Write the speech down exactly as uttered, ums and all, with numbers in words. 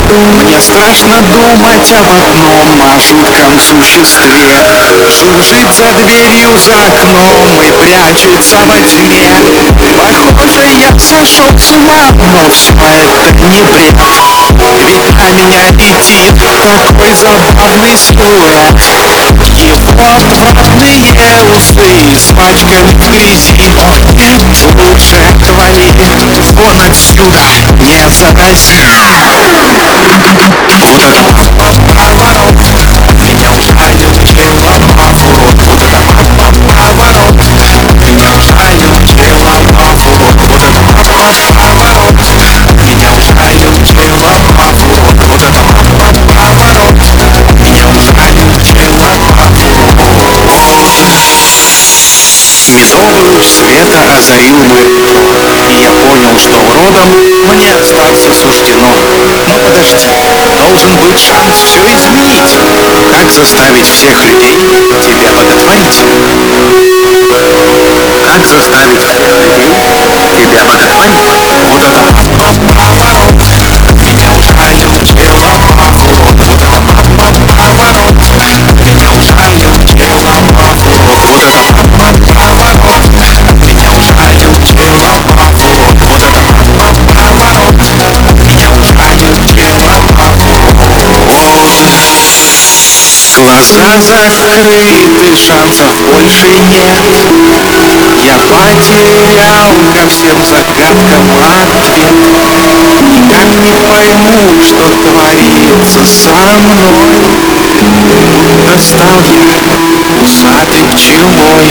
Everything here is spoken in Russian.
Мне страшно думать об одном, о жутком существе. Жужжит за дверью, за окном и прячется во тьме. Похоже, я сошел с ума, но все это не бред. Ведь на меня летит такой забавный силуэт. Его отвратные усы испачканы в грязи. Лучше отвали, вон отсюда, не заноси. Вот это поворот, меня ужалил челом поворот. Вот это поворот, меня ужалил челом поворот. Вот это поворот, меня ужалил челом поворот. Вот это поворот, меня ужалил челом поворот. Медовый луч света озарил мой взор, и я понял, что уродом мне остаться суждено. Но подожди, должен быть шанс все изменить. Как заставить всех людей тебя боготворить? Как заставить всех людей тебя боготворить? Вот это поворот, меня ужалил челом поворот. Вот это поворот, меня ужалил челом поворот. Вот это поворот, меня ужалил челом поворот. Вот это поворот, меня ужалил челом поворот. Глаза закрыты, шансов больше нет. Я потерял ко всем загадкам ответ. Никак не пойму, что творится со мной. Будто стал я усатой пчелой.